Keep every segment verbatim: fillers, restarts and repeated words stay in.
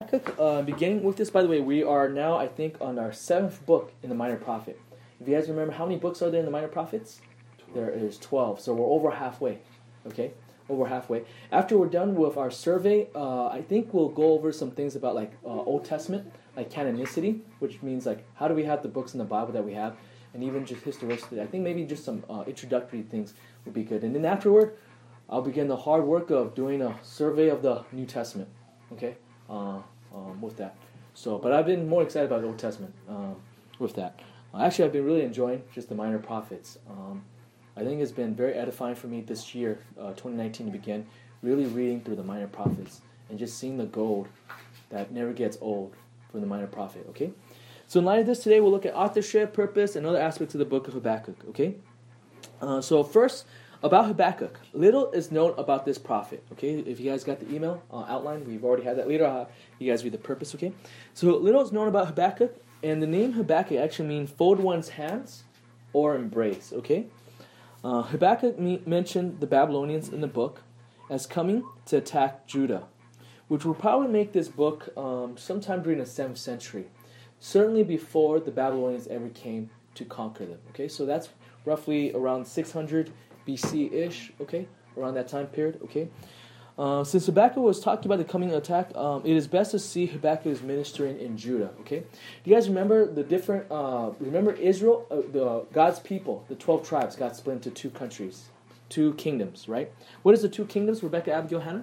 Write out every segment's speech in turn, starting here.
Habakkuk, uh, beginning with this, by the way, we are now, I think, on our seventh book in the Minor Prophet. If you guys remember, how many books are there in the Minor Prophets? There is twelve, so we're over halfway, okay? Over halfway. After we're done with our survey, uh, I think we'll go over some things about like uh, Old Testament, like canonicity, which means like how do we have the books in the Bible that we have, and even just historicity. I think maybe just some uh, introductory things would be good. And then afterward, I'll begin the hard work of doing a survey of the New Testament, okay, uh, um, with that. So, but I've been more excited about the Old Testament um, with that. Uh, actually, I've been really enjoying just the Minor Prophets. Um, I think it's been very edifying for me this year, uh, twenty nineteen to begin, really reading through the Minor Prophets and just seeing the gold that never gets old from the Minor Prophet, okay? So in light of this, today we'll look at authorship, purpose, and other aspects of the book of Habakkuk, okay? Uh, so first, about Habakkuk. Little is known about this prophet, okay? If you guys got the email uh, outline, we've already had that. Later, uh, you guys read the purpose, okay? So little is known about Habakkuk, and the name Habakkuk actually means fold one's hands or embrace, okay? Uh, Habakkuk me- mentioned the Babylonians in the book as coming to attack Judah, which will probably make this book um, sometime during the seventh century, certainly before the Babylonians ever came to conquer them. Okay, so that's roughly around six hundred B C-ish, okay, around that time period, okay. Uh, since Habakkuk was talking about the coming attack, um, it is best to see Habakkuk as ministering in Judah, okay? Do you guys remember the different, uh, remember Israel, uh, the God's people, the twelve tribes got split into two countries, two kingdoms, right? What is the two kingdoms, Rebecca, Abigail, Hannah?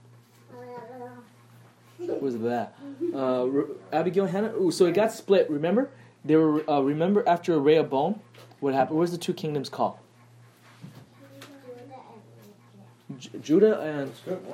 What was that? Uh, Re- Abigail, Hannah? Ooh, so it got split, remember? They were, uh, remember after Rehoboam, what happened? What was the two kingdoms called? J- Judah and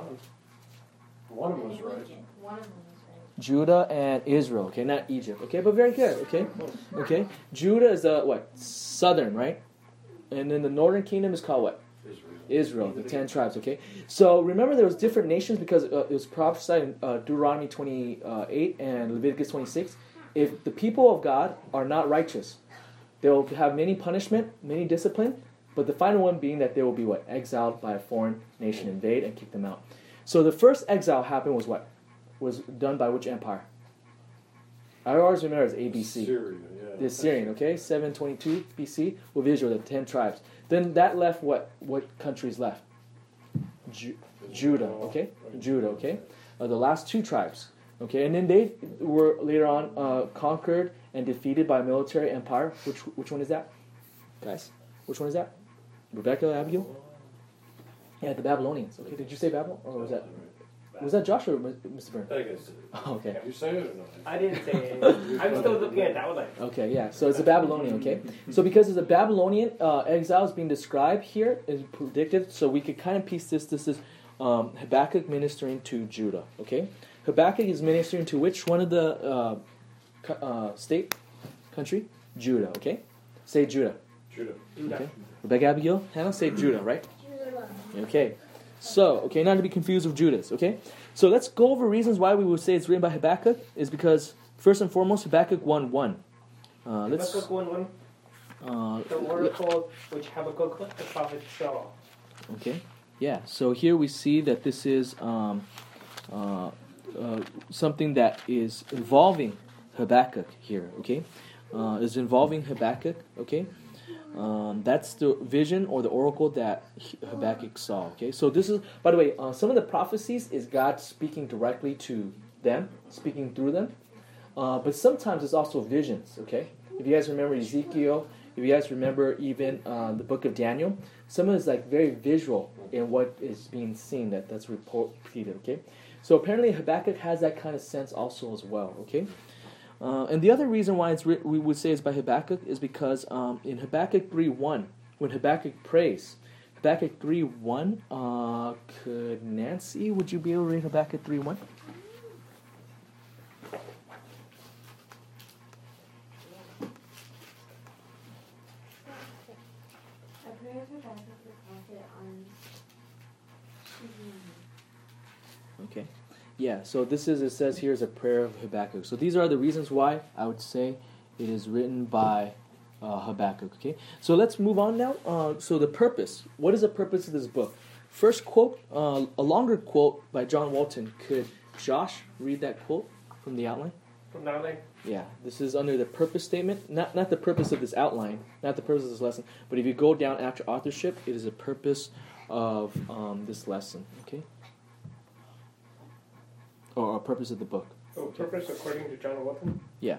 one of them was right. Judah and Israel. Okay, not Egypt. Okay, but very good. Okay, okay. Judah is the what? Southern, right? And then the northern kingdom is called what? Israel. Israel, the ten tribes. Okay. So remember, there was different nations because uh, it was prophesied in uh, Deuteronomy twenty-eight and Leviticus twenty-six. If the people of God are not righteous, they will have many punishment, many discipline. But the final one being that they will be what? Exiled by a foreign nation, invade and kick them out. So the first exile happened was what? Was done by which empire? I always remember as A B C. Syria, yeah. The Assyrian, okay? seven twenty-two B C with Israel, the ten tribes. Then that left what? What countries left? Ju- Judah, okay? Judah, okay? Uh, the last two tribes, okay? And then they were later on uh, conquered and defeated by a military empire. Which which one is that, guys? Which one is that? Rebecca, Abigail? Yeah, the Babylonians. Okay, did you say Babylon? Or was that was that Josh or Mister Byrne? I guess. Oh, okay. Did you say it or not? I didn't say anything. I'm still looking at that. I was like, Okay, yeah. So it's a Babylonian, okay? So because it's a Babylonian uh, exile is being described here, is predicted, so we could kind of piece this. This is um, Habakkuk ministering to Judah, okay? Habakkuk is ministering to which one of the uh, co- uh, state, country? Judah, okay? Say Judah. Judah. Okay. Rebecca, Abigail, Hannah, say Judah, right? Okay. So, okay, not to be confused with Judas, okay? So let's go over reasons why we would say it's written by Habakkuk, is because, first and foremost, Habakkuk one one. Uh, let's, Habakkuk one one, uh, the oracle which Habakkuk the prophet saw. okay, yeah, so here we see that this is um, uh, uh, something that is involving Habakkuk here, okay? Uh, is involving Habakkuk, okay? Um, that's the vision or the oracle that Habakkuk saw. Okay, so this is, by the way, uh, some of the prophecies is God speaking directly to them, speaking through them. Uh, but sometimes it's also visions. Okay, if you guys remember Ezekiel, if you guys remember even uh, the book of Daniel, some of it's like very visual in what is being seen that that's repeated. Okay, so apparently Habakkuk has that kind of sense also as well. Okay. Uh, and the other reason why it's writ- we would say it's by Habakkuk is because um, in Habakkuk three one, when Habakkuk prays, Habakkuk three one, uh, could Nancy, would you be able to read Habakkuk three one? Okay. Yeah, so this is, it says here is a prayer of Habakkuk. So these are the reasons why I would say it is written by uh, Habakkuk. Okay, so let's move on now. Uh, so the purpose. What is the purpose of this book? First quote, uh, a longer quote by John Walton. Could Josh read that quote from the outline? From the outline? Yeah, this is under the purpose statement. Not not the purpose of this outline, not the purpose of this lesson, but if you go down after authorship, it is the purpose of um, this lesson, okay? Or a purpose of the book. Oh, purpose according to John Walton? Yeah.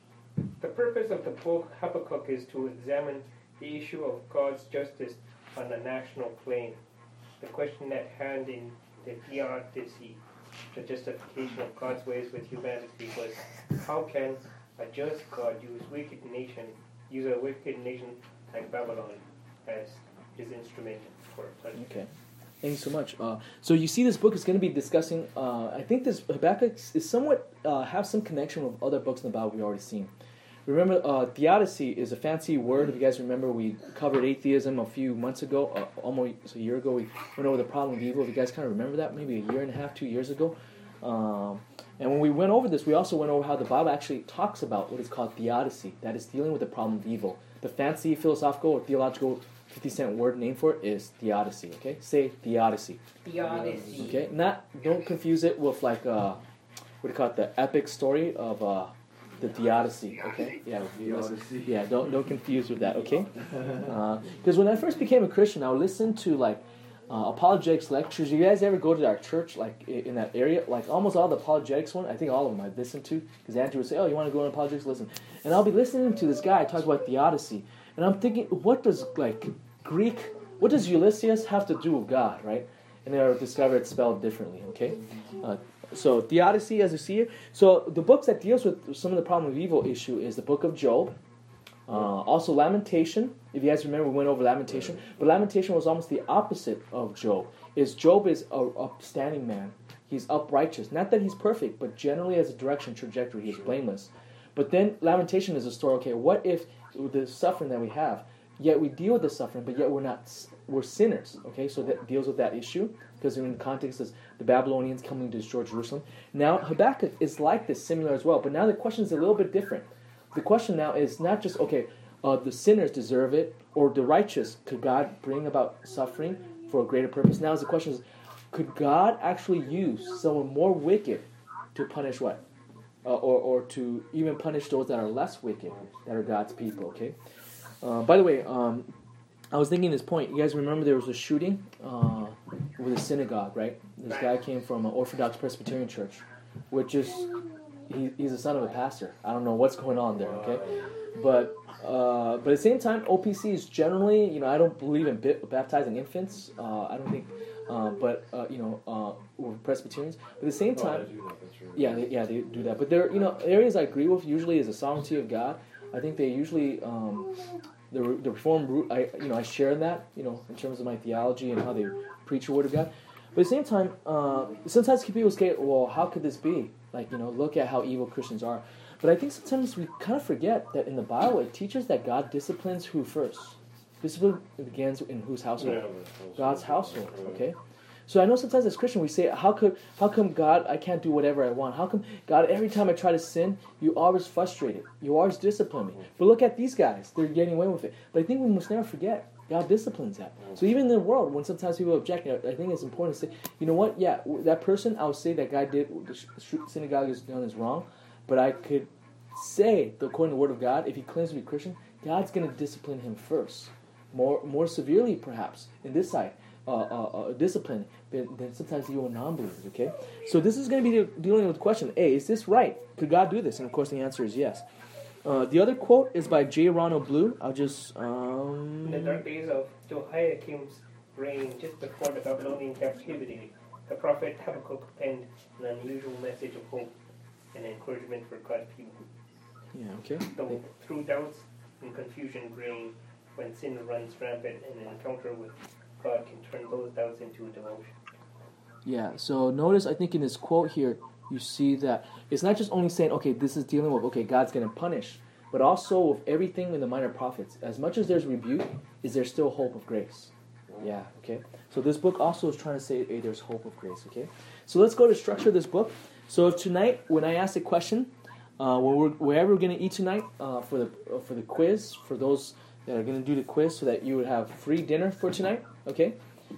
The purpose of the book Habakkuk is to examine the issue of God's justice on a national plane. The question at hand in the theodicy, the justification of God's ways with humanity, was how can a just God use wicked nation, use a wicked nation like Babylon as his instrument for punishment? Okay. Thank you so much. Uh, so you see, this book is going to be discussing. Uh, I think this Habakkuk is somewhat uh, have some connection with other books in the Bible we've already seen. Remember, uh, theodicy is a fancy word. If you guys remember, we covered atheism a few months ago, uh, almost a year ago. We went over the problem of evil. If you guys kind of remember that, maybe a year and a half, two years ago. Um, and when we went over this, we also went over how the Bible actually talks about what is called theodicy. That is dealing with the problem of evil. The fancy philosophical or theological fifty cent word name for it is theodicy. Okay, say theodicy. Theodicy. Okay, not don't confuse it with like uh, what do you call it? The epic story of uh, the theodicy. Okay, yeah, Theodicy. yeah. Don't don't confuse with that. Okay, because uh, when I first became a Christian, I would listen to like uh, apologetics lectures. You guys ever go to our church like in that area? Like almost all the apologetics one, I think all of them I listened to because Andrew would say, "Oh, you want to go to apologetics? Listen." And I'll be listening to this guy talk about theodicy, and I'm thinking, what does like Greek, what does Ulysses have to do with God, right? And then I discover it's spelled differently, okay? Uh, so, theodicy, as you see here. So, the books that deals with some of the problem of evil issue is the book of Job. Uh, also, Lamentation. If you guys remember, we went over Lamentation. But Lamentation was almost the opposite of Job. Is Job is a upstanding man. He's uprighteous. Not that he's perfect, but generally as a direction, trajectory, he's blameless. But then Lamentation is a story, okay, what if the suffering that we have, yet we deal with the suffering, but yet we're not, we're sinners, okay? So that deals with that issue, because in the context is the Babylonians coming to destroy Jerusalem. Now, Habakkuk is like this, similar as well, but now the question is a little bit different. The question now is not just, okay, uh, the sinners deserve it, or the righteous, could God bring about suffering for a greater purpose? Now the question is, could God actually use someone more wicked to punish what? Uh, or, or to even punish those that are less wicked, that are God's people, okay? Uh, by the way, um, I was thinking this point. You guys remember there was a shooting uh, with a synagogue, right? This guy came from an Orthodox Presbyterian church, which is, he, he's the son of a pastor. I don't know what's going on there, okay? But uh, but at the same time, O P C is generally, you know, I don't believe in bi- baptizing infants. Uh, I don't think, uh, but, uh, you know, uh, we're Presbyterians. But at the same time, yeah, they, yeah, they do that. But there, you know, areas I agree with usually is the sovereignty of God. I think they usually, um, the the Reformed root, I you know I share in that, you know, in terms of my theology and how they preach the Word of God. But at the same time, uh, sometimes people say, well, how could this be? Like, you know, look at how evil Christians are. But I think sometimes we kind of forget that in the Bible it teaches that God disciplines who first? Discipline begins in whose household? God's household, okay? So I know sometimes as Christians we say, how could, how come God, I can't do whatever I want? How come God, every time I try to sin, you always frustrate it. You always discipline me. But look at these guys. They're getting away with it. But I think we must never forget, God disciplines that. So even in the world, when sometimes people object, I think it's important to say, you know what, yeah, that person, I would say that guy did, the synagogue is done is wrong, but I could say, according to the Word of God, if he claims to be Christian, God's going to discipline him first. More, more severely, perhaps, in this side. Uh, uh, uh, discipline than, than sometimes even non-believers, okay? So this is going to be de- dealing with the question, A, is this right? Could God do this? And of course the answer is yes. Uh, the other quote is by J. Ronald Blue. I'll just... Um, In the dark days of Jehoiakim's reign, just before the Babylonian captivity, the prophet Habakkuk penned an unusual message of hope and encouragement for God's people. Yeah, okay. Though through doubts and confusion reign, when sin runs rampant, and an encounter with God can turn those doubts into a devotion. Yeah, so notice, I think in this quote here, you see that it's not just only saying, okay, this is dealing with, okay, God's going to punish, but also with everything in the minor prophets. As much as there's rebuke, is there still hope of grace? Yeah, okay. So this book also is trying to say, hey, there's hope of grace, okay? So let's go to structure this book. So tonight, when I ask a question, uh, where we're, wherever we're going to eat tonight, uh, for the uh, for the quiz, for those that are going to do the quiz, so that you would have free dinner for tonight, okay?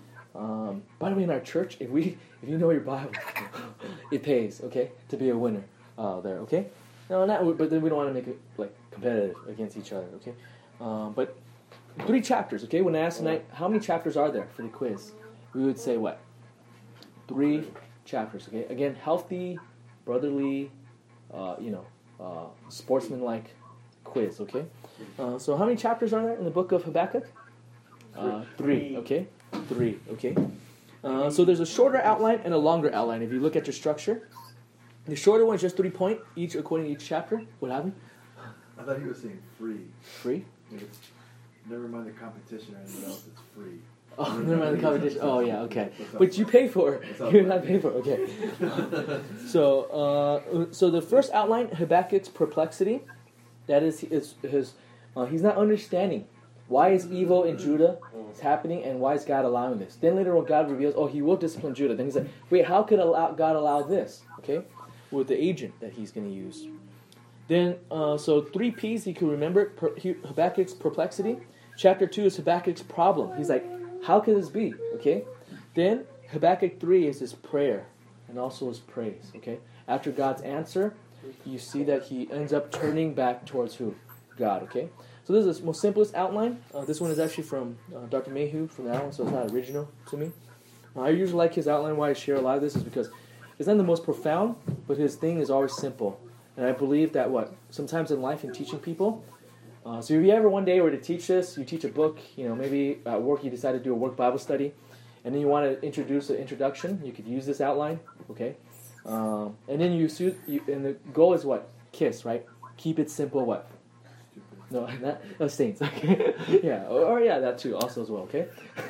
Um, by the way, in our church, if we if you know your Bible, it pays, okay, to be a winner. uh, there. Okay. No, not. But then we don't want to make it like competitive against each other. Okay. Um, but three chapters. Okay. When I asked tonight, how many chapters are there for the quiz? We would say what? Three chapters. Okay. Again, healthy, brotherly, uh, you know, uh, sportsman-like quiz. Okay. Uh, so how many chapters are there in the book of Habakkuk? Uh, three. Okay. Three. Okay. Uh, so there's a shorter outline and a longer outline. If you look at your structure, the shorter one is just three point each according to each chapter. What happened? I thought he was saying free. Free? Like it's, never mind the competition or anything else. It's free. Oh, never mind the competition. Oh, yeah, okay. But you pay for it. You're not paying for it. Okay. So, uh, so the first outline, Habakkuk's perplexity. That is, is his. Uh, he's not understanding why is evil in Judah is happening and why is God allowing this. Then later on, God reveals, oh, He will discipline Judah. Then he's like, wait, how could allow, God allow this? Okay, with the agent that He's going to use. Then, uh, so three P's he could remember: per, Habakkuk's perplexity. Chapter two is Habakkuk's problem. He's like, how could this be? Okay. Then Habakkuk three is his prayer and also his praise. Okay. After God's answer, you see that he ends up turning back towards who? God. Okay. So this is the most simplest outline. Uh, this one is actually from uh, Doctor Mayhew from that one, so it's not original to me. Uh, I usually like his outline. Why I share a lot of this is because it's not the most profound, but his thing is always simple. And I believe that what sometimes in life in teaching people. Uh, so if you ever one day were to teach this, you teach a book. You know, maybe at work you decide to do a work Bible study, and then you want to introduce an introduction. You could use this outline. Okay. Um, and then you, you and the goal is what? KISS, right? Keep it simple. What? No, not no, saints. Okay, yeah, or, or yeah, that too, also as well. Okay,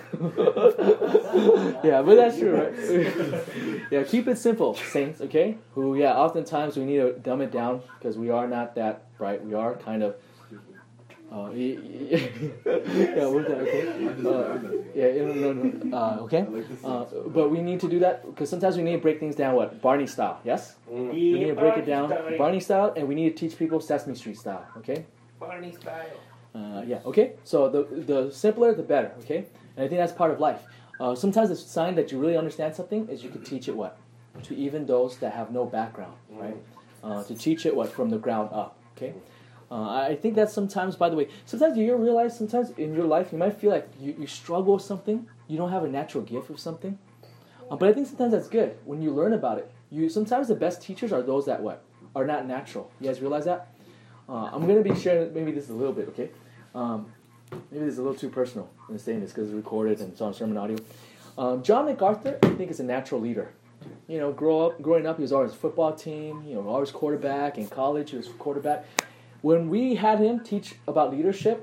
yeah, but that's true, right? Yeah, keep it simple, saints. Okay, who yeah, oftentimes we need to dumb it down because we are not that bright. We are kind of. Uh, yeah, we're that, okay. Uh, yeah, no, no, uh, okay. Uh, but we need to do that because sometimes we need to break things down. What Barney style? Yes, mm. we need to break it down Barney style, and we need to teach people Sesame Street style. Okay. Barney style. Uh, yeah, okay. So the the simpler, the better, okay? And I think that's part of life. Uh, sometimes the sign that you really understand something is you can teach it what? To even those that have no background, right? Uh, to teach it what? From the ground up, okay? Uh, I think that sometimes, by the way, sometimes you realize sometimes in your life you might feel like you, you struggle with something. You don't have a natural gift of something. Uh, but I think sometimes that's good. When you learn about it, you sometimes the best teachers are those that what? Are not natural. You guys realize that? Uh, I'm going to be sharing maybe this a little bit, okay? Um, maybe this is a little too personal in saying this because it's recorded and it's on sermon audio. Um, John MacArthur, I think, is a natural leader. You know, grow up, growing up, he was always football team, you know, always quarterback. In college, he was quarterback. When we had him teach about leadership,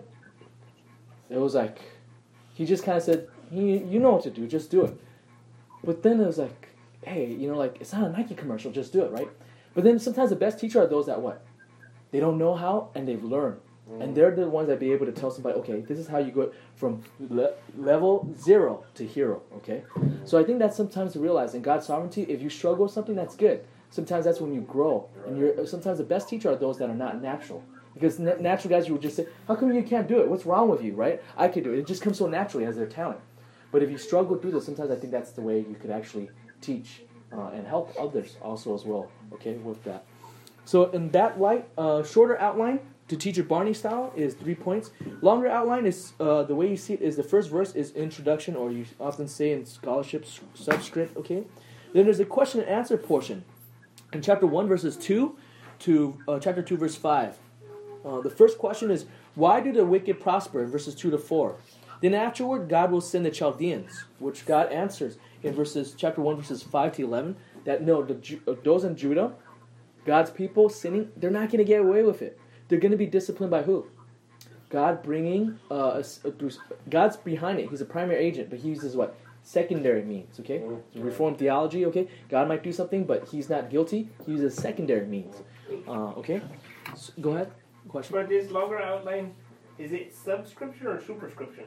it was like, he just kind of said, he, you know what to do, just do it. But then it was like, hey, you know, like, it's not a Nike commercial, just do it, right? But then sometimes the best teacher are those that what? They don't know how, and they've learned. Mm. And they're the ones that be able to tell somebody, okay, this is how you go from le- level zero to hero, okay? Mm. So I think that's sometimes to realize in God's sovereignty, if you struggle with something, that's good. Sometimes that's when you grow. Right. And you're sometimes the best teacher are those that are not natural. Because na- natural guys, you would just say, how come you can't do it? What's wrong with you, right? I could do it. It just comes so naturally as their talent. But if you struggle through this, sometimes I think that's the way you could actually teach uh, and help others also as well, okay, with that. So in that light, uh, shorter outline to teach a Barney style is three points. Longer outline is, uh, the way you see it is the first verse is introduction, or you often say in scholarship subscript, okay? Then there's a question and answer portion. In chapter one, verses two to uh, chapter two, verse five. Uh, the first question is, why do the wicked prosper, in verses two to four? Then afterward, God will send the Chaldeans, which God answers in verses chapter one, verses five to eleven, that no, the, uh, those in Judah, God's people sinning, they're not going to get away with it. They're going to be disciplined by who? God bringing, uh, a, a, God's behind it. He's a primary agent, but he uses what? Secondary means, okay? Mm-hmm. Reformed theology, okay? God might do something, but he's not guilty. He uses secondary means, uh, okay? So, go ahead. Question? For this longer outline, is it subscription or superscription?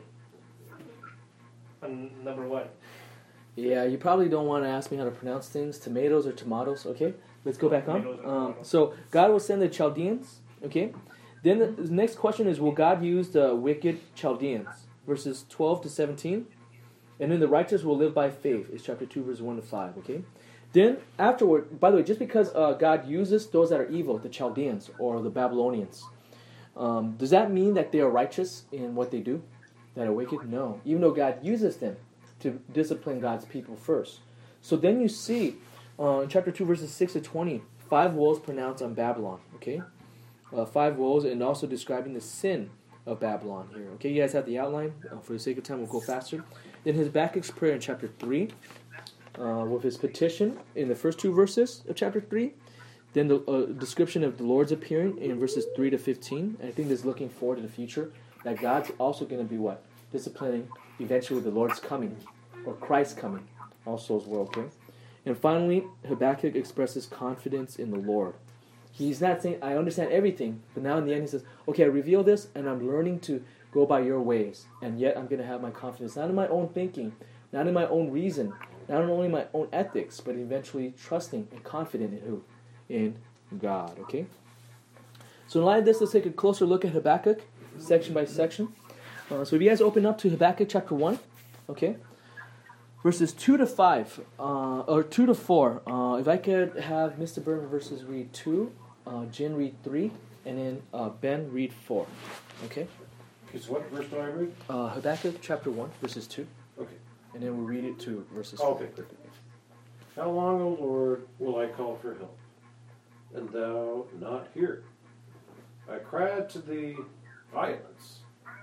On number one. Yeah, you probably don't want to ask me how to pronounce things. Tomatoes or tomatoes, okay? Let's go back on. Um, so, God will send the Chaldeans, okay? Then the, the next question is, will God use the wicked Chaldeans? Verses twelve to seventeen. And then the righteous will live by faith. It's chapter two, verses one to five, okay? Then afterward, by the way, just because uh, God uses those that are evil, the Chaldeans or the Babylonians, um, does that mean that they are righteous in what they do? That are wicked? No. Even though God uses them to discipline God's people first. So then you see uh, in chapter two, verses six to twenty, five woes pronounced on Babylon. Okay, uh, five woes, and also describing the sin of Babylon here. Okay, you guys have the outline. Uh, for the sake of time, we'll go faster. Then Habakkuk's prayer in chapter three, uh, with his petition in the first two verses of chapter three. Then the uh, description of the Lord's appearing in verses three to fifteen. And I think this is looking forward to the future, that God's also going to be what? Disciplining eventually the Lord's coming, or Christ's coming, also as well, okay? And finally, Habakkuk expresses confidence in the Lord. He's not saying, I understand everything, but now in the end he says, okay, I reveal this, and I'm learning to go by your ways, and yet I'm going to have my confidence, not in my own thinking, not in my own reason, not only my own ethics, but eventually trusting and confident in who? In God, okay? So in light of this, let's take a closer look at Habakkuk, section by section. Uh, so if you guys open up to Habakkuk chapter one, okay? Verses two to five, uh, or two to four. Uh, if I could have Mister Burton verses read two, uh, Jen read three, and then uh, Ben read four. Okay? It's what verse do I read? Uh, Habakkuk chapter one, verses two. Okay. And then we'll read it to verses Okay. four. How long, O Lord, will I call for help, and thou not hear? I cried to thee violence,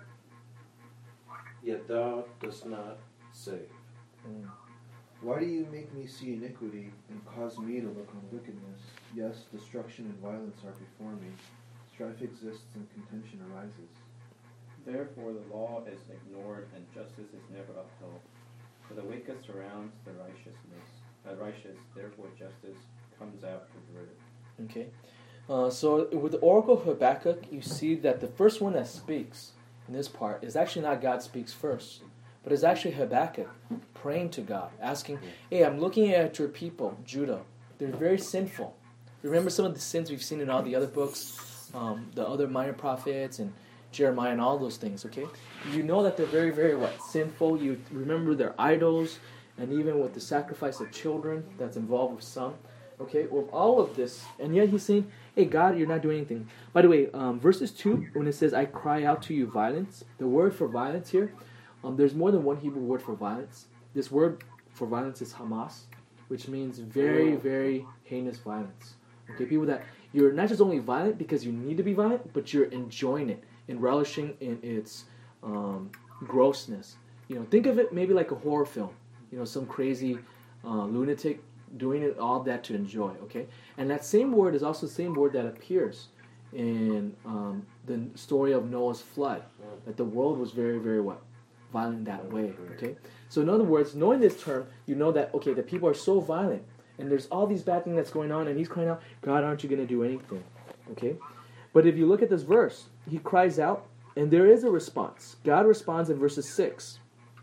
yet thou dost not save. Mm. Why do you make me see iniquity and cause me to look on wickedness? Yes, destruction and violence are before me. Strife exists and contention arises. Therefore the law is ignored and justice is never upheld. For the wicked surrounds the righteousness, the righteous, therefore justice comes out with word. Okay. Uh, so with the oracle of Habakkuk, you see that the first one that speaks in this part is actually not God speaks first, but it's actually Habakkuk praying to God, asking, hey, I'm looking at your people, Judah. They're very sinful. Remember some of the sins we've seen in all the other books, um, the other minor prophets and Jeremiah and all those things, okay? You know that they're very, very, what, sinful. You remember their idols, and even with the sacrifice of children that's involved with some, okay? With all of this, and yet he's saying, hey, God, you're not doing anything. By the way, um, verses two, when it says, I cry out to you violence, the word for violence here, um, there's more than one Hebrew word for violence. This word for violence is Hamas, which means very, very heinous violence. Okay, people that you're not just only violent because you need to be violent, but you're enjoying it and relishing in its um, grossness. You know, think of it maybe like a horror film. You know, some crazy uh, lunatic doing it all that to enjoy. Okay, and that same word is also the same word that appears in um, the story of Noah's flood. That the world was very, very what? Violent that way. Okay, so in other words, knowing this term, you know that okay, the people are so violent. And there's all these bad things that's going on, and he's crying out, God, aren't you going to do anything? Okay? But if you look at this verse, he cries out, and there is a response. God responds in verses six.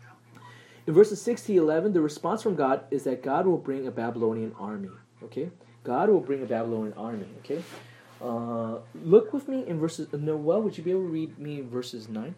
In verses six to eleven, the response from God is that God will bring a Babylonian army. Okay? God will bring a Babylonian army. Okay? Uh, look with me in verses... Noel, would you be able to read me verses nine?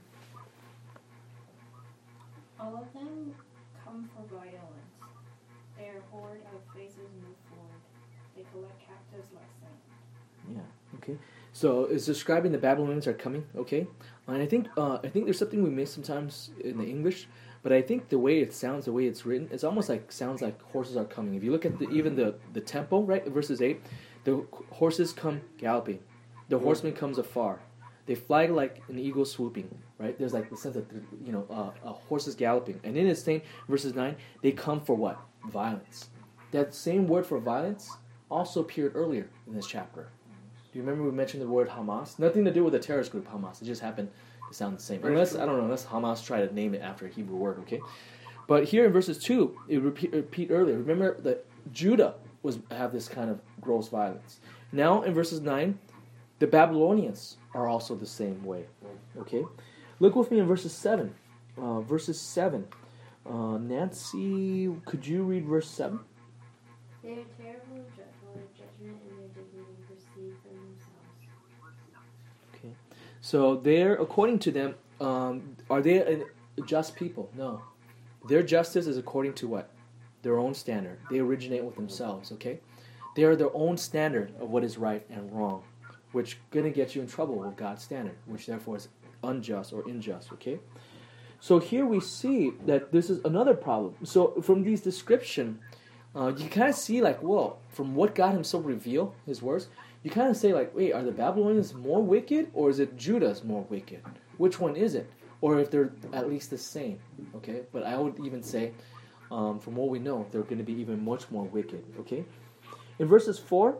All of them come for violence. Their horde of faces move forward. They collect captives like sand. Yeah. Okay. So it's describing the Babylonians are coming. Okay. And I think uh, I think there's something we miss sometimes in the English, but I think the way it sounds, the way it's written, it's almost like sounds like horses are coming. If you look at the, even the the tempo, right, verses eight, the horses come galloping, the horseman comes afar. They fly like an eagle swooping, right? There's like the sense of, you know, uh, a horse is galloping. And in it's saying, verses nine, they come for what? Violence. That same word for violence also appeared earlier in this chapter. Do you remember we mentioned the word Hamas? Nothing to do with the terrorist group Hamas. It just happened to sound the same. Unless, I don't know, unless Hamas tried to name it after a Hebrew word, okay? But here in verses two, it repeat, repeat earlier. Remember that Judah was have this kind of gross violence. Now in verses nine, the Babylonians are also the same way. Okay? Look with me in verses seven. Uh, verses seven. Uh, Nancy, could you read verse seven? They are terrible and dreadful. Their judgment and their dignity proceed from themselves. Okay. So they're, according to them, um, are they a just people? No. Their justice is according to what? their own standard. They originate with themselves, okay? They are their own standard of what is right and wrong, which going to get you in trouble with God's standard, which therefore is unjust or unjust, okay? So here we see that this is another problem. So from these description, uh, you kind of see like, whoa, from what God himself revealed, his words, you kind of say like, wait, are the Babylonians more wicked or is it Judah's more wicked? Which one is it? Or if they're at least the same, okay? But I would even say, um, from what we know, they're going to be even much more wicked, okay? In verses four,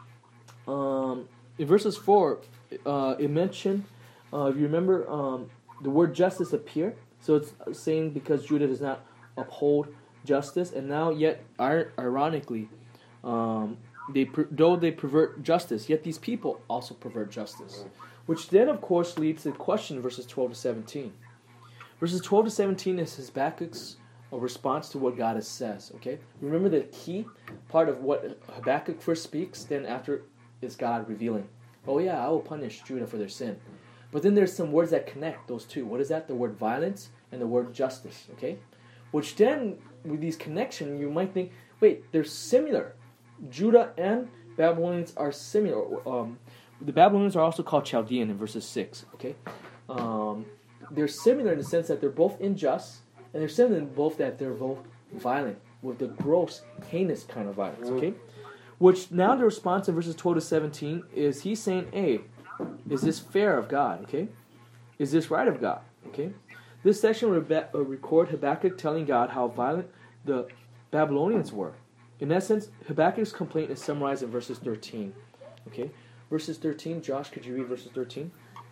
um, in verses four, uh, it mentioned, uh, if you remember, um, the word justice appear. So it's saying because Judah does not uphold justice, and now yet, ir- ironically, um, they per- though they pervert justice, yet these people also pervert justice. Which then, of course, leads to the question in verses twelve to seventeen. Verses twelve to seventeen is Habakkuk's a response to what God says, okay? Remember the key part of what Habakkuk first speaks, then after is God revealing, oh yeah, I will punish Judah for their sin. But then there's some words that connect those two. What is that? The word violence and the word justice, okay? Which then, with these connections, you might think, wait, they're similar. Judah and Babylonians are similar. Um, the Babylonians are also called Chaldean in verses six, okay? Um, they're similar in the sense that they're both unjust, and they're similar in both that they're both violent, with the gross, heinous kind of violence, okay? Which now the response in verses twelve to seventeen is he's saying, hey, is this fair of God, okay? Is this right of God, okay? This section will rebe- uh, record Habakkuk telling God how violent the Babylonians were. In essence, Habakkuk's complaint is summarized in verses thirteen, okay? Verses thirteen, Josh, could you read verses thirteen?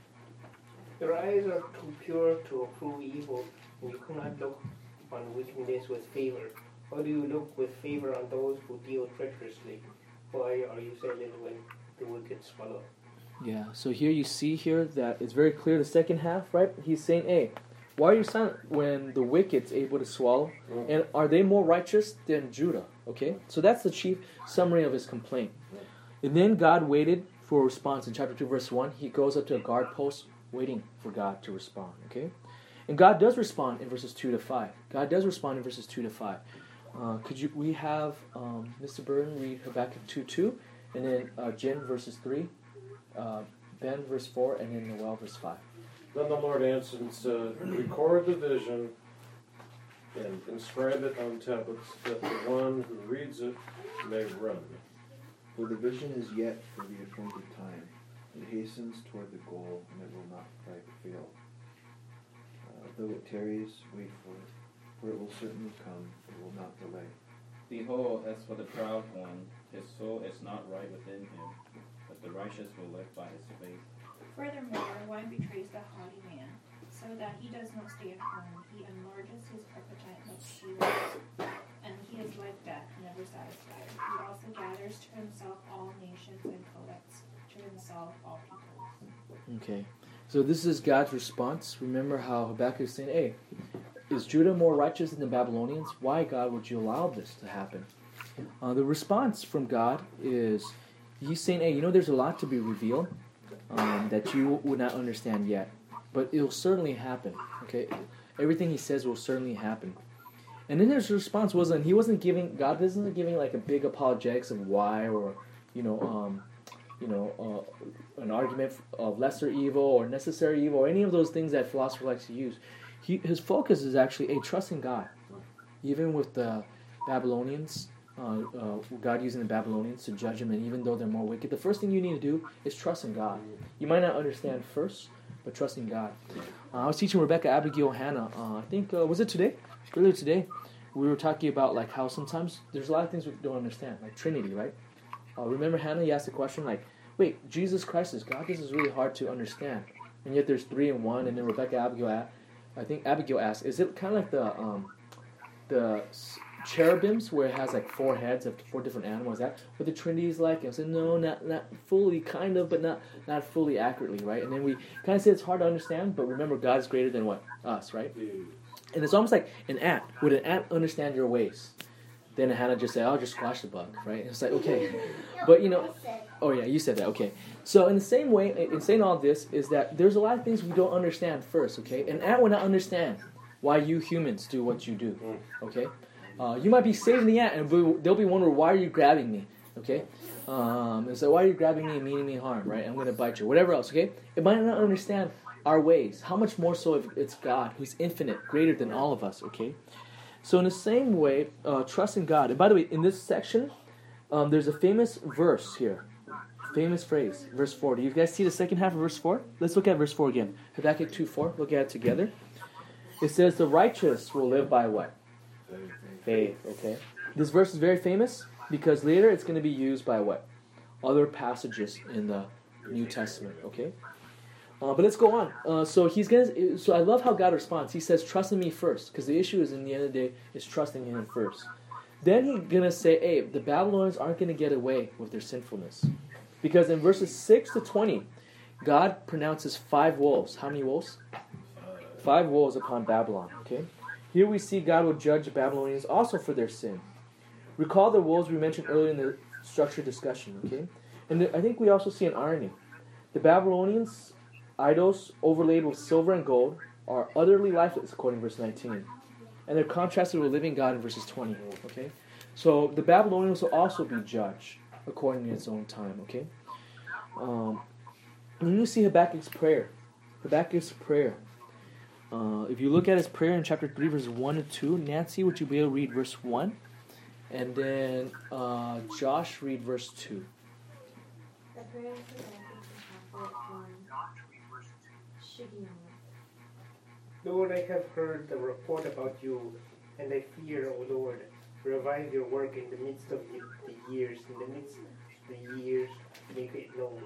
Your eyes are too pure to approve evil, and you cannot look on wickedness with favor. How do you look with favor on those who deal treacherously? Why are you silent when the wicked swallow? Yeah, so here you see here that it's very clear the second half, right? He's saying, hey, why are you silent when the wicked's able to swallow? And are they more righteous than Judah? Okay, so that's the chief summary of his complaint. And then God waited for a response. In chapter two, verse one, he goes up to a guard post waiting for God to respond, okay? And God does respond in verses two to five. God does respond in verses two to five. Uh, could you? We have um, Mister Burton read Habakkuk two two, and then uh, Jen verses three, uh, Ben verse four, and then Noel verse five. Then the Lord answered and said, record the vision and inscribe it on tablets, that the one who reads it may run. For the vision is yet for the appointed time. It hastens toward the goal, and it will not fail. Uh, though it tarries, wait for it, for it will certainly come, it will not delay. Behold, as for the proud one, his soul is not right within him, but the righteous will live by his faith. Furthermore, one betrays the haughty man, so that he does not stand firm. He enlarges his appetite like shears, and he is like death, never satisfied. He also gathers to himself all nations and collects to himself all peoples. Okay, so this is God's response. Remember how Habakkuk is saying, hey, is Judah more righteous than the Babylonians? Why, God, would you allow this to happen? Uh, the response from God is, he's saying, hey, you know, there's a lot to be revealed um, that you would not understand yet. But it will certainly happen, okay? Everything he says will certainly happen. And then his response wasn't, he wasn't giving, God isn't giving like a big apologetics of why, or, you know, um, you know, uh, an argument of lesser evil or necessary evil, or any of those things that philosophers like to use. He, his focus is actually a trust in God. Even with the Babylonians, uh, uh, God using the Babylonians to judge them, and even though they're more wicked, the first thing you need to do is trust in God. You might not understand first, but trust in God. Uh, I was teaching Rebecca Abigail Hannah, uh, I think, uh, was it today? Earlier today, we were talking about like how sometimes there's a lot of things we don't understand, like Trinity, right? Uh, remember Hannah, you asked the question like, wait, Jesus Christ is God? This is really hard to understand. And yet there's three in one, and then Rebecca Abigail, I think Abigail asked, is it kind of like the um, the cherubims where it has like four heads of four different animals? Is that what the Trinity is like? And I said, no, not not fully, kind of, but not not fully accurately, right? And then we kind of say it's hard to understand, but remember, God's greater than what? Us, right? And it's almost like an ant. Would an ant understand your ways? Then Hannah just said, I'll just squash the bug, right? And it's like, okay. But, you know, oh yeah, you said that, okay. So in the same way, in saying all this, is that there's a lot of things we don't understand first, okay? An ant would not understand why you humans do what you do, okay? Uh, you might be saving the ant, and they'll be wondering, why are you grabbing me? Okay? Um, and so, why are you grabbing me and meaning me harm, right? I'm going to bite you. Whatever else, okay? It might not understand our ways. How much more so if it's God, who's infinite, greater than all of us, okay? So in the same way, uh, trust in God. And by the way, in this section, um, there's a famous verse here. Famous phrase, verse four. Do you guys see the second half of verse four? Let's look at verse four again. Habakkuk two four. Look at it together. It says, the righteous will live by what? Faith, okay. This verse is very famous because later it's going to be used by what? Other passages in the New Testament, okay? Uh, but let's go on. Uh, so he's gonna. So I love how God responds. He says, "Trust in me first," because the issue is, in the end of the day, is trusting in Him first. Then he's gonna say, "Hey, the Babylonians aren't gonna get away with their sinfulness," because in verses six to twenty, God pronounces five woes. How many woes? Five woes upon Babylon. Okay. Here we see God will judge the Babylonians also for their sin. Recall the woes we mentioned earlier in the structured discussion. Okay, and the, I think we also see an irony. The Babylonians. Idols overlaid with silver and gold are utterly lifeless, according to verse nineteen. And they're contrasted with living God in verses twenty. Okay? So the Babylonians will also be judged according to its own time. Okay? Um, and then you see Habakkuk's prayer. Habakkuk's prayer. Uh, if you look at his prayer in chapter three, verses one and two, Nancy, would you be able to read verse one? And then uh, Josh, read verse two. The prayer of Habakkuk on Shigionoth. Lord, I have heard the report about you, and I fear, O Lord. Revive your work in the midst of the, the years, in the midst of the years, make it known.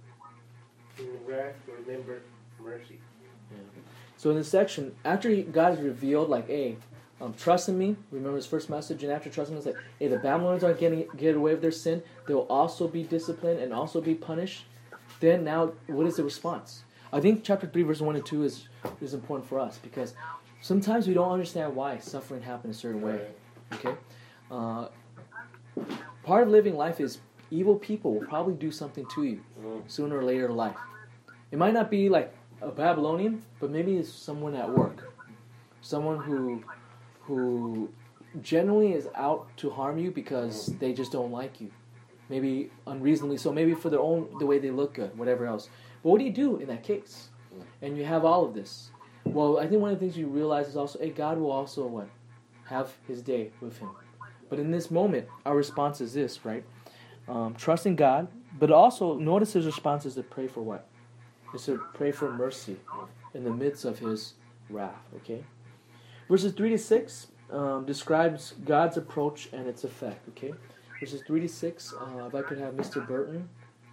In wrath, remember mercy. Yeah. So in this section, after he, God has revealed, like, hey, um, trust in me, remember his first message, and after trusting him, it's like, hey, the Babylonians aren't getting get away with their sin, they will also be disciplined and also be punished. Then now, what is the response? I think chapter three, verse one and two is, is important for us because sometimes we don't understand why suffering happens a certain way. Okay? Uh, part of living life is evil people will probably do something to you sooner or later in life. It might not be like a Babylonian, but maybe it's someone at work. Someone who who generally is out to harm you because they just don't like you. Maybe unreasonably so, maybe for their own, the way they look good, whatever else. But what do you do in that case? And you have all of this. Well, I think one of the things you realize is also, hey, God will also what? Have His day with Him. But in this moment, our response is this, right? Um, trust in God, but also notice His response is to pray for what? Is to pray for mercy in the midst of His wrath, okay? Verses three to six um, describes God's approach and its effect, okay? Verses three to six, uh, if I could have Mister Burton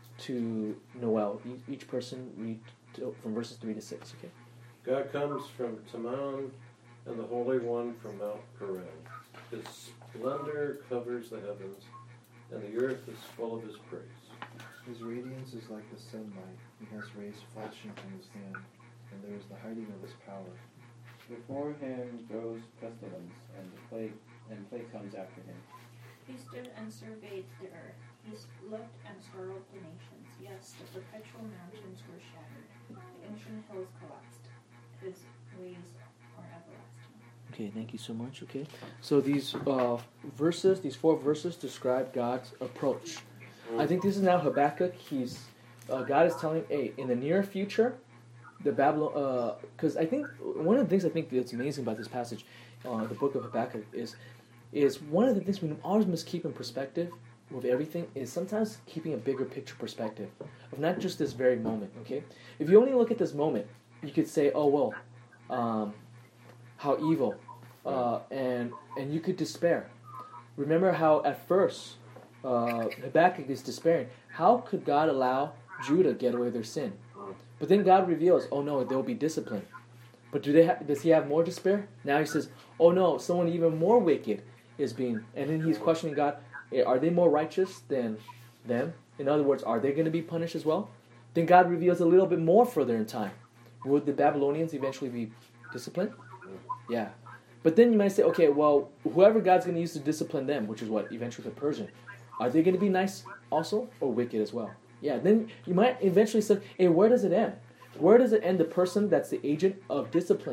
to Noel. E- each person read to, from verses three to six, okay? God comes from Teman, and the Holy One from Mount Paran. His splendor covers the heavens, and the earth is full of His praise. His radiance is like the sunlight. He has rays flashing from His hand, and there is the hiding of His power. Before Him goes pestilence, and the plague, and plague comes after Him. He stood and surveyed the earth. He looked and startled the nations. Yes, the perpetual mountains were shattered. The ancient hills collapsed. His ways are everlasting. Okay, thank you so much, okay? So these uh, verses, these four verses describe God's approach. I think this is now Habakkuk. He's uh, God is telling, hey, in the near future, the Babylon, because uh, I think one of the things I think that's amazing about this passage, uh, the book of Habakkuk, is is one of the things we always must keep in perspective with everything is sometimes keeping a bigger picture perspective of not just this very moment, okay? If you only look at this moment, you could say, oh, well, um, how evil, uh, and and you could despair. Remember how at first uh, Habakkuk is despairing. How could God allow Judah get away with their sin? But then God reveals, oh no, they'll be disciplined. But do they? Ha- does he have more despair? Now he says, oh no, someone even more wicked is being, and then he's questioning God, are they more righteous than them? In other words, are they going to be punished as well? Then God reveals a little bit more further in time. Would the Babylonians eventually be disciplined? Yeah. But then you might say, okay, well, whoever God's going to use to discipline them, which is what, eventually the Persian, are they going to be nice also or wicked as well? Yeah, then you might eventually say, hey, where does it end? Where does it end the person that's the agent of disciplining?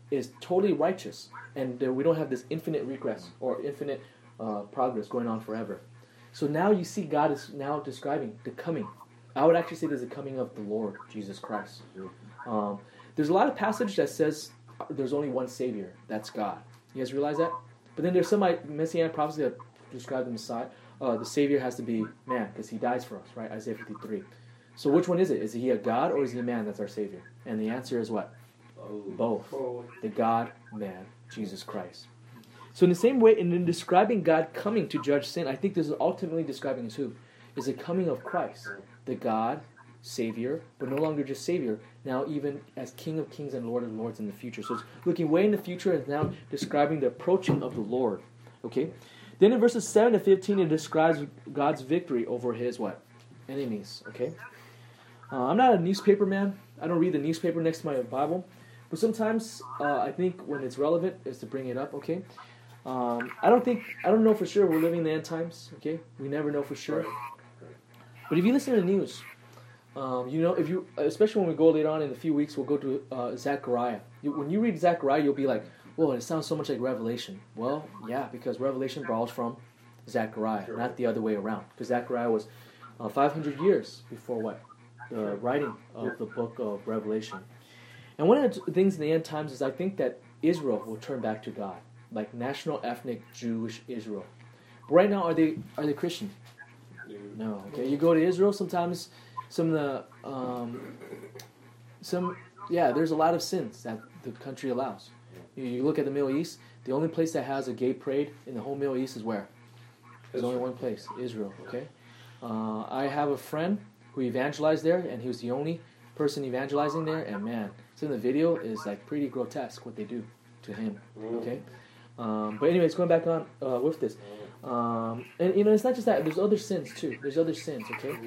is totally righteous, and uh, we don't have this infinite regress or infinite uh, progress going on forever. So now you see God is now describing the coming. I would actually say there's a coming of the Lord Jesus Christ. Um, there's a lot of passage that says there's only one Savior. That's God. You guys realize that? But then there's some like messianic prophecy that describe the Messiah. Uh, the Savior has to be man because he dies for us, right? Isaiah fifty-three. So which one is it? Is he a God or is he a man that's our Savior? And the answer is what? Oh. Both. Oh, The God, man, Jesus Christ. So in the same way, in, in describing God coming to judge sin, I think this is ultimately describing as who? Is the coming of Christ. The God, Savior, but no longer just Savior, now even as King of Kings and Lord of Lords in the future. So it's looking way in the future and now describing the approaching of the Lord. Okay? Then in verses seven to fifteen, it describes God's victory over his what? Enemies. Okay? Uh, I'm not a newspaper man. I don't read the newspaper next to my Bible. But sometimes uh, I think when it's relevant is to bring it up, okay? Um, I don't think, I don't know for sure we're living in the end times, okay? We never know for sure. But if you listen to the news, um, you know, if you, especially when we go later on in a few weeks, we'll go to uh, Zechariah. You, when you read Zechariah, you'll be like, whoa, it sounds so much like Revelation. Well, yeah, because Revelation borrows from Zechariah, Sure. not the other way around. Because Zechariah was uh, five hundred years before what? The writing of the book of Revelation. And one of the things in the end times is I think that Israel will turn back to God, like national, ethnic, Jewish Israel. But right now, are they are they Christian? No. Okay, you go to Israel. Sometimes some of the um, some yeah, there's a lot of sins that the country allows. You, you look at the Middle East. The only place that has a gay parade in the whole Middle East is where? There's only one place, Israel. Okay. Uh, I have a friend who evangelized there, and he was the only person evangelizing there, and man, so in the video is like pretty grotesque what they do to him. Okay, um, but anyways, going back on uh, with this, um, and you know it's not just that. There's other sins too. There's other sins. Okay,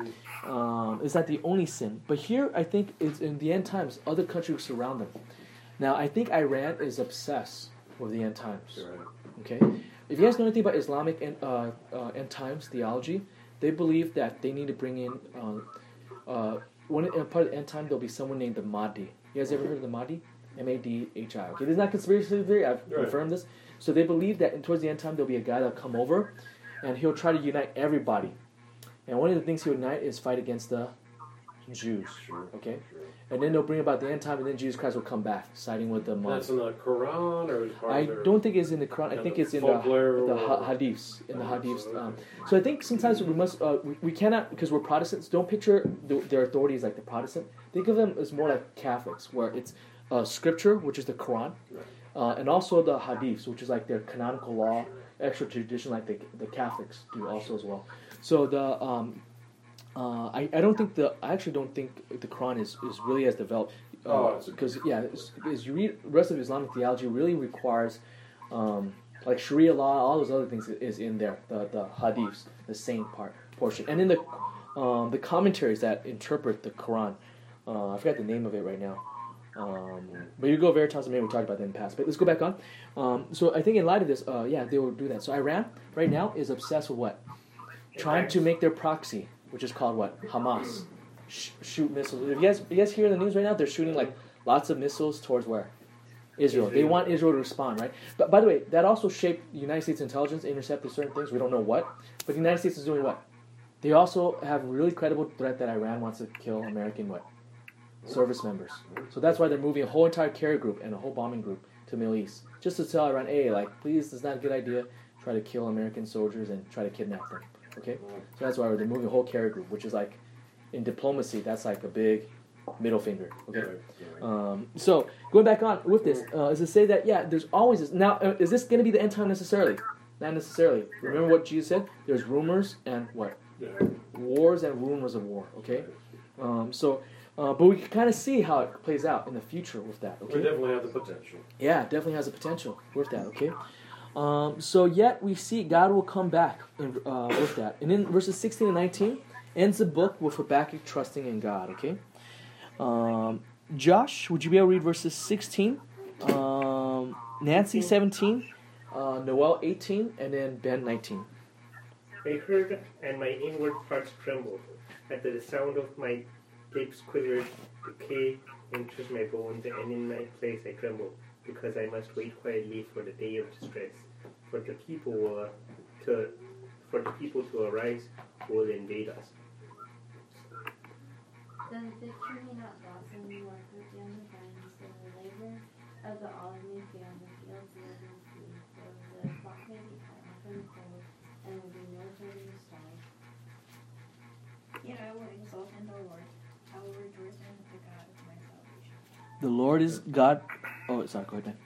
um, it's not the only sin, but here I think it's in the end times. Other countries surround them. Now I think Iran is obsessed with the end times. Okay, if you guys know anything about Islamic end, uh, uh, end times theology, they believe that they need to bring in. Um, uh, One in part of the end time, there'll be someone named the Mahdi. You guys ever heard of the Mahdi? M A D H I. Okay, this is not conspiracy theory. I've Right. confirmed this. So they believe that in, towards the end time, there'll be a guy that'll come over, and he'll try to unite everybody. And one of the things he'll unite is fight against the Jews. Sure. Okay, Sure. and then they'll bring about the end time, and then Jesus Christ will come back, siding with the That's Mahdi. in the Quran, or is part I of their, don't think it's in the Quran. I and think the it's in the, folklore the or- ha- hadiths. In the hadiths. Okay. Um, so I think sometimes we must uh, we, we cannot, because we're Protestants. Don't picture the, their authorities like the Protestant. Think of them as more like Catholics, where it's uh, scripture, which is the Quran, Right. uh, and also the hadiths, which is like their canonical law, extra tradition, like the the Catholics do also as well. So the um, uh, I I don't think the I actually don't think the Quran is, is really as developed. Uh, Oh, it's- because yeah, as you read the rest of Islamic theology, really requires um, like Sharia law, all those other things is in there. The the hadiths, the saint part portion, and then the um, the commentaries that interpret the Quran. Uh, I forgot the name of it right now. Um, but you go Veritas, maybe we talked about that in the past. But let's go back on. Um, so I think in light of this, uh, yeah, they will do that. So Iran right now is obsessed with what? Trying to make their proxy, which is called what? Hamas. Sh- shoot missiles. If you guys, you guys hear in the news right now, they're shooting like lots of missiles towards where? Israel. They want Israel to respond, right? But by the way, that also shaped the United States intelligence, intercepted certain things. We don't know what. But the United States is doing what? They also have a really credible threat that Iran wants to kill American what? Service members. So that's why they're moving a whole entire carrier group and a whole bombing group to the Middle East. Just to tell Iran, hey, like, please, it's not a good idea. Try to kill American soldiers and try to kidnap them. Okay? So that's why they're moving a whole carrier group, which is like, in diplomacy, that's like a big middle finger. Okay? Right, right. Um, so, going back on with this, uh, is to say that, yeah, there's always this. Now, uh, is this going to be the end time necessarily? Not necessarily. Remember what Jesus said? There's rumors and what? Yeah. Wars and rumors of war, okay? Um, so, uh, but we can kind of see how it plays out in the future with that, We okay? definitely have the potential. Yeah, definitely has a potential with that, okay? Um, so yet we see God will come back in, uh, with that. And in verses sixteen and nineteen, ends the book with Habakkuk trusting in God, okay? Um, Josh, would you be able to read verses sixteen? Um, Nancy, seventeen. Uh, Noel, eighteen. And then Ben, nineteen. I heard, and my inward parts trembled. At the sound of my lips quivered, decay enters my bones, and in my place I trembled. because I must wait quietly for the day of distress, for the people will, to, for the people to arise who will invade us. The fig tree may not blossom, nor fruit on the vines, and the labor of the olive may fail, and the fields yield no food. For the flock may be cut off from the fold, and there will be no bread in the stalls. Yet I will exult in the Lord. I will rejoice in the God of my salvation. The Lord is God. Oh, sorry, go ahead, man.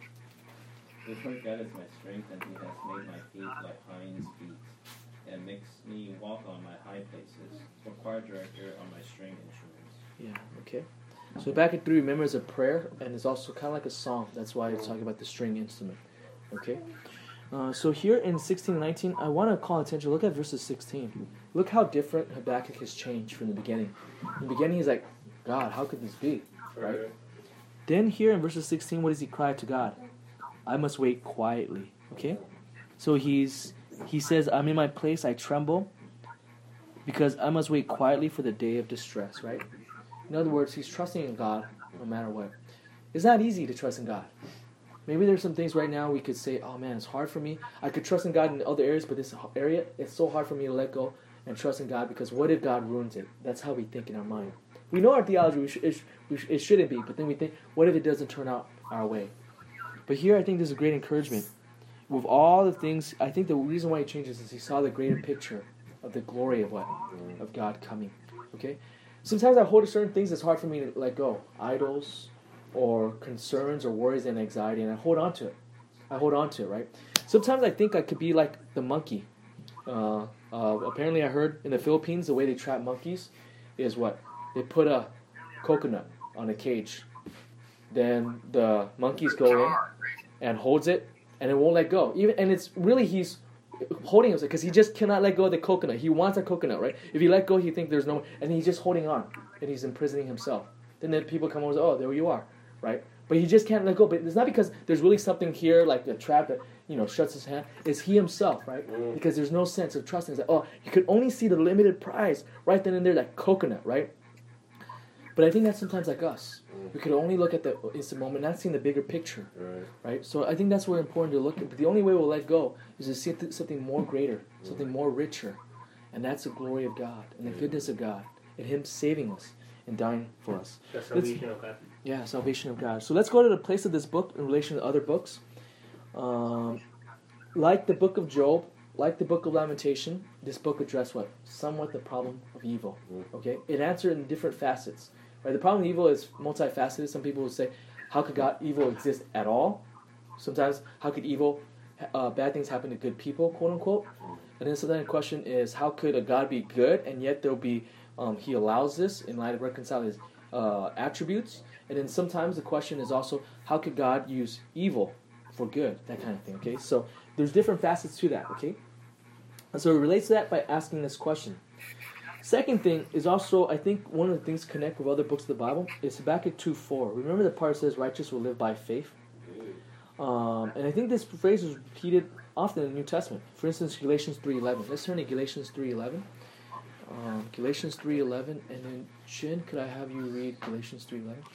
The Lord God is my strength, and He has made my feet like hinds' feet, and makes me walk on my high places, for choir director on my string instruments. Yeah, okay. So Habakkuk three, remember, is a prayer, and it's also kind of like a song. That's why it's talking about the string instrument. Okay? Uh, so here in sixteen and nineteen, I want to call attention. Look at verses sixteen. Look how different Habakkuk has changed from the beginning. In the beginning, he's like, God, how could this be? Right? Then here in verses sixteen, what does he cry to God? I must wait quietly. Okay? So he's he says, I'm in my place, I tremble, because I must wait quietly for the day of distress, right? In other words, he's trusting in God no matter what. It's not easy to trust in God. Maybe there's some things right now we could say, oh man, it's hard for me. I could trust in God in other areas, but this area, it's so hard for me to let go and trust in God, because what if God ruins it? That's how we think in our mind. We know our theology, we sh- it, sh- we sh- it shouldn't be, but then we think, what if it doesn't turn out our way? But here I think there's a great encouragement. With all the things, I think the reason why he changes is he saw the greater picture of the glory of what? Of God coming. Okay? Sometimes I hold to certain things that's hard for me to let go. Idols, or concerns, or worries and anxiety, and I hold on to it. I hold on to it, right? Sometimes I think I could be like the monkey. Uh, uh, apparently I heard in the Philippines, the way they trap monkeys is what? They put a coconut on a cage. Then the monkeys go in and holds it, and it won't let go. Even and it's really he's holding himself because he just cannot let go of the coconut. He wants a coconut, right? If you let go, he thinks there's no, and he's just holding on, and he's imprisoning himself. Then the people come over and say, oh, there you are, right? But he just can't let go. But it's not because there's really something here, like a trap that, you know, shuts his hand. It's he himself, right? Mm. Because there's no sense of trusting. It's like, oh, you could only see the limited prize right then and there, that coconut, right? But I think that's sometimes like us. We could only look at the instant moment, not seeing the bigger picture, right? right? So I think that's where important to look at. But the only way we'll let go is to see th- something more greater, something more richer, and that's the glory of God and the goodness of God and Him saving us and dying for us. The salvation of God. Yeah, salvation of God. So let's go to the place of this book in relation to other books. Um, like the book of Job, like the book of Lamentation, this book addressed what? Somewhat the problem of evil. Okay, it answered in different facets. Right? The problem of evil is multifaceted. Some people will say, how could God evil exist at all? Sometimes, how could evil, uh, bad things happen to good people, quote unquote? And then sometimes the question is, how could a God be good and yet there'll be, um, He allows this in light of reconciling His uh, attributes? And then sometimes the question is also, how could God use evil for good? That kind of thing. Okay, so there's different facets to that. Okay, and so it relates to that by asking this question. Second thing is also, I think one of the things to connect with other books of the Bible is Habakkuk two four. Remember the part that says, righteous will live by faith? Um, and I think this phrase is repeated often in the New Testament. For instance, Galatians three eleven. Let's turn to Galatians three eleven. Um, Galatians three eleven. And then, Jin, could I have you read Galatians three eleven?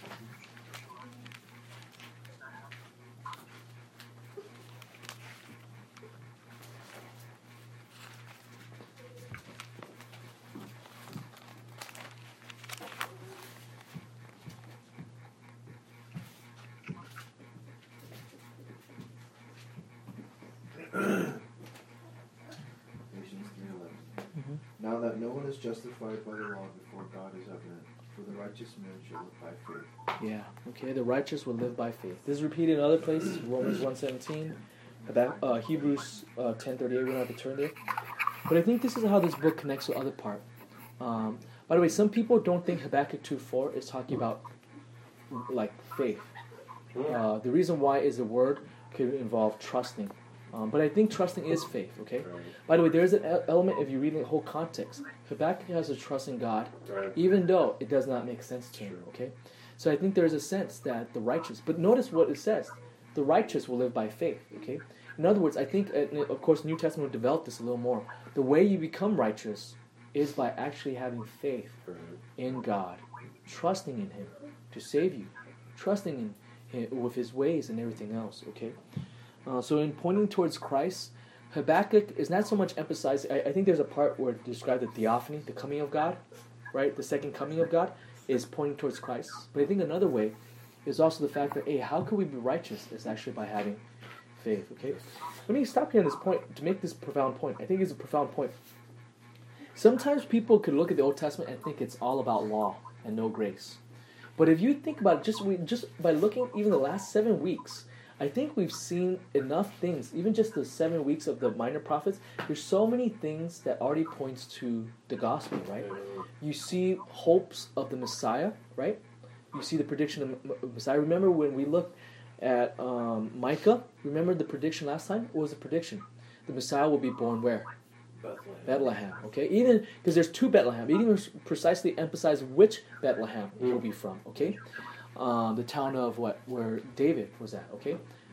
Now that no one is justified by the law before God is evident, for the righteous man shall live by faith. Yeah, okay, the righteous will live by faith. This is repeated in other places, Romans one seventeen, about, uh, Hebrews uh, ten thirty-eight, we don't have to turn there. But I think this is how this book connects with other part. Um, by the way, some people don't think Habakkuk two four is talking about, like, faith. Uh, the reason why is the word could involve trusting. Um, but I think trusting is faith, okay? Right. By the way, there is an element, if you read the whole context, Habakkuk has a trust in God, right, even though it does not make sense to him, okay? So I think there is a sense that the righteous, but notice what it says, the righteous will live by faith, okay? In other words, I think, of course, New Testament will develop this a little more. The way you become righteous is by actually having faith in God, trusting in Him to save you, trusting in hi- with his ways and everything else. Okay, uh, so in pointing towards Christ, Habakkuk is not so much emphasized. I, I think there's a part where it describes the theophany, the coming of God, right? The second coming of God is pointing towards Christ. But I think another way is also the fact that, hey, how could we be righteous? Is actually by having faith. Okay, let me stop here on this point to make this profound point. I think it's a profound point. Sometimes people could look at the Old Testament and think it's all about law and no grace. But if you think about it, just we, just by looking even the last seven weeks, I think we've seen enough things, even just the seven weeks of the minor prophets, there's so many things that already points to the gospel, right? You see hopes of the Messiah, right? You see the prediction of M- Messiah. Remember when we looked at um, Micah? Remember the prediction last time? What was the prediction? The Messiah will be born where? Bethlehem. Bethlehem, okay? Even, because there's two Bethlehem. He didn't even precisely emphasize which Bethlehem he will be from, okay? Um, the town of what, where David was at, okay?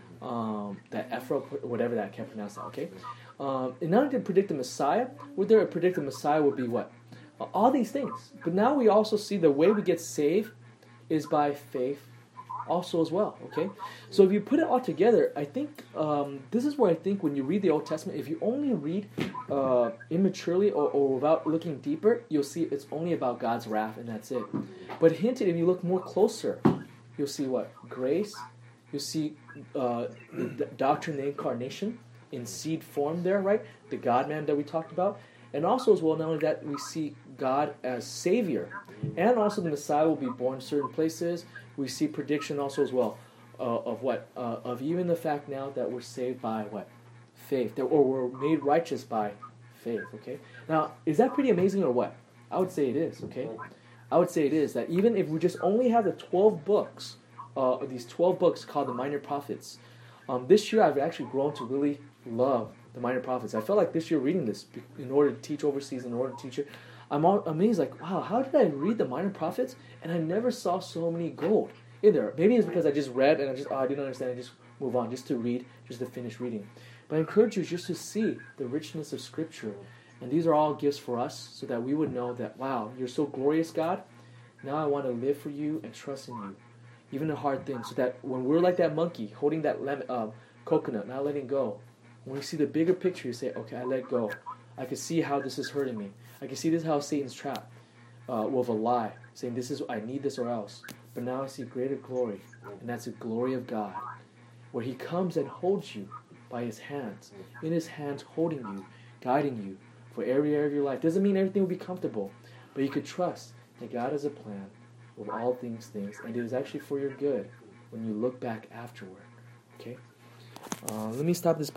Um, that Ephraim, whatever that, I can't pronounce that, okay? Um, and not only did it predict the Messiah, would there predict the Messiah would be what? Uh, all these things. But now we also see the way we get saved is by faith also as well, okay? So if you put it all together, I think um, this is where I think when you read the Old Testament, if you only read uh, immaturely or, or without looking deeper, you'll see it's only about God's wrath and that's it. But hinted, if you look more closer, you'll see what? Grace. You'll see uh, the doctrine of the incarnation in seed form there, right? The God-man that we talked about. And also as well, not only that, we see God as Savior. And also the Messiah will be born in certain places. We see prediction also as well uh, of what? Uh, of even the fact now that we're saved by what? Faith. That, or we're made righteous by faith, okay? Now, is that pretty amazing or what? I would say it is, okay? I would say it is. That even if we just only have the twelve books, uh, these twelve books called the Minor Prophets, um, this year I've actually grown to really love the Minor Prophets. I felt like this year reading this in order to teach overseas, in order to teach it, I'm all amazed, like, wow, how did I read the Minor Prophets and I never saw so many gold in there? Maybe it's because I just read and I just, oh, I didn't understand, I just move on, just to read, just to finish reading. But I encourage you just to see the richness of Scripture. And these are all gifts for us so that we would know that, wow, you're so glorious, God. Now I want to live for you and trust in you, even in hard things, so that when we're like that monkey holding that lemon, uh, coconut, not letting go, when you see the bigger picture, you say, okay, I let go. I can see how this is hurting me. I can see this is how Satan's trapped uh, with a lie, saying this is I need this or else. But now I see greater glory, and that's the glory of God, where He comes and holds you by His hands, in His hands holding you, guiding you for every area of your life. Doesn't mean everything will be comfortable, but you could trust that God has a plan with all things, things, and it is actually for your good when you look back afterward. Okay, uh, let me stop this.